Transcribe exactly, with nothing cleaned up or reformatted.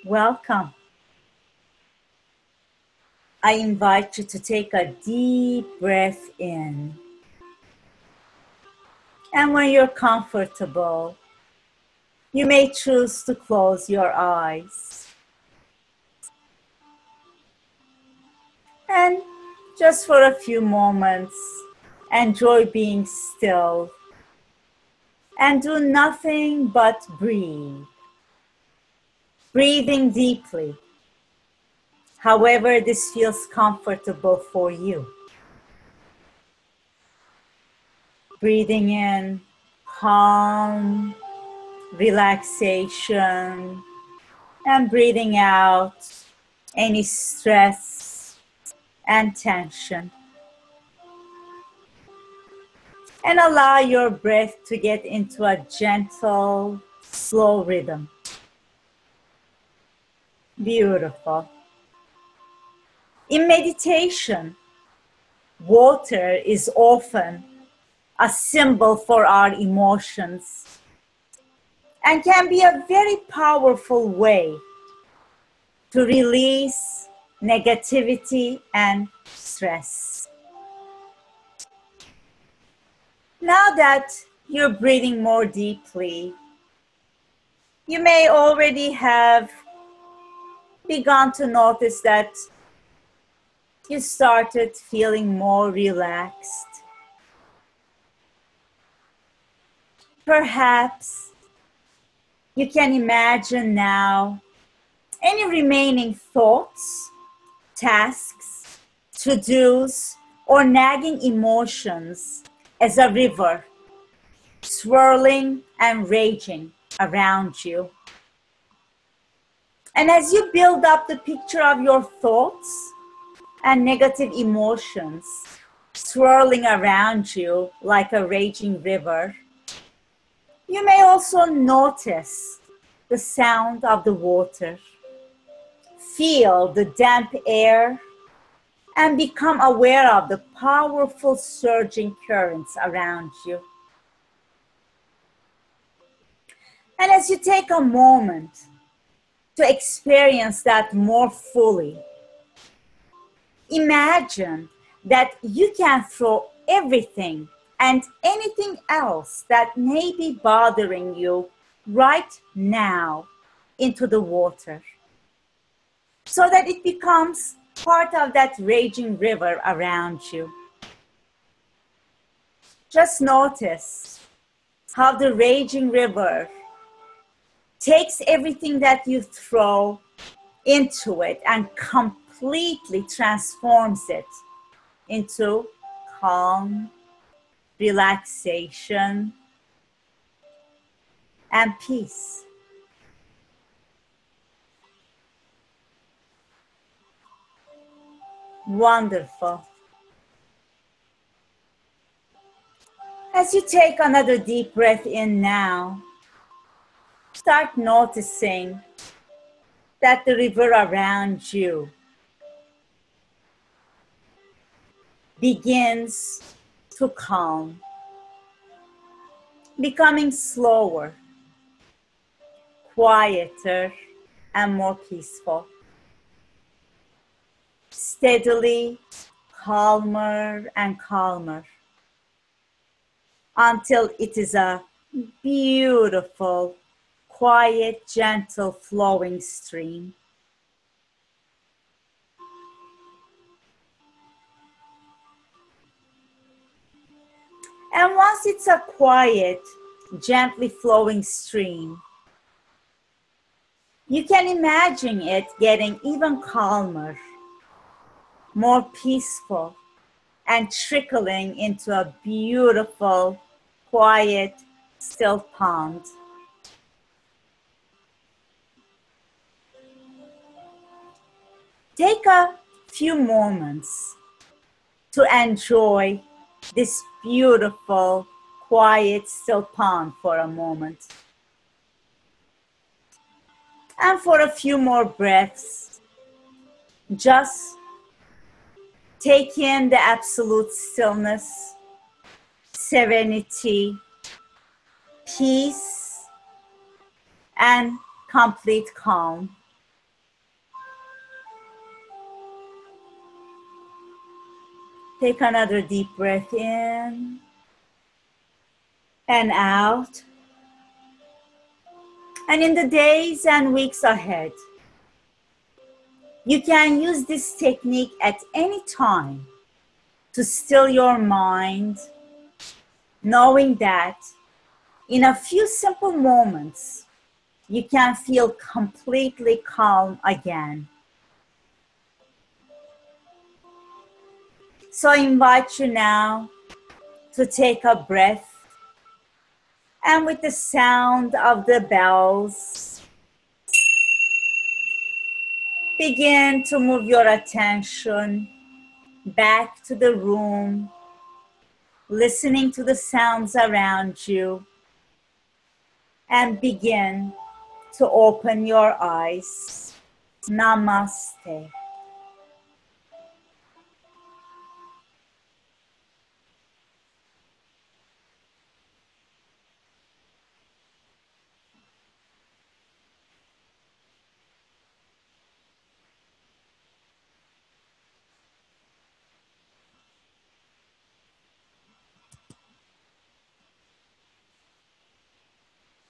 Welcome. I invite you to take a deep breath in. And when you're comfortable, you may choose to close your eyes. And just for a few moments, enjoy being still and do nothing but breathe. Breathing deeply, however this feels comfortable for you. Breathing in calm, relaxation, and breathing out any stress and tension. And allow your breath to get into a gentle, slow rhythm. Beautiful. In meditation, water is often a symbol for our emotions and can be a very powerful way to release negativity and stress. Now that you're breathing more deeply, you may already have begun to notice that you started feeling more relaxed. Perhaps you can imagine now any remaining thoughts, tasks, to-dos, or nagging emotions as a river swirling and raging around you. And as you build up the picture of your thoughts and negative emotions swirling around you like a raging river, you may also notice the sound of the water, feel the damp air, and become aware of the powerful surging currents around you. And as you take a moment to experience that more fully, imagine that you can throw everything and anything else that may be bothering you right now into the water, so that it becomes part of that raging river around you. Just notice how the raging river takes everything that you throw into it and completely transforms it into calm, relaxation, and peace. Wonderful. As you take another deep breath in now, start noticing that the river around you begins to calm, becoming slower, quieter, and more peaceful. Steadily calmer and calmer until it is a beautiful, quiet, gentle flowing stream. And once it's a quiet, gently flowing stream, you can imagine it getting even calmer, more peaceful, and trickling into a beautiful, quiet, still pond. Take a few moments to enjoy this beautiful, quiet, still pond for a moment. And for a few more breaths, just take in the absolute stillness, serenity, peace, and complete calm. Take another deep breath in and out. And in the days and weeks ahead, you can use this technique at any time to still your mind, knowing that in a few simple moments, you can feel completely calm again. So I invite you now to take a breath, and with the sound of the bells, begin to move your attention back to the room, listening to the sounds around you, and begin to open your eyes. Namaste.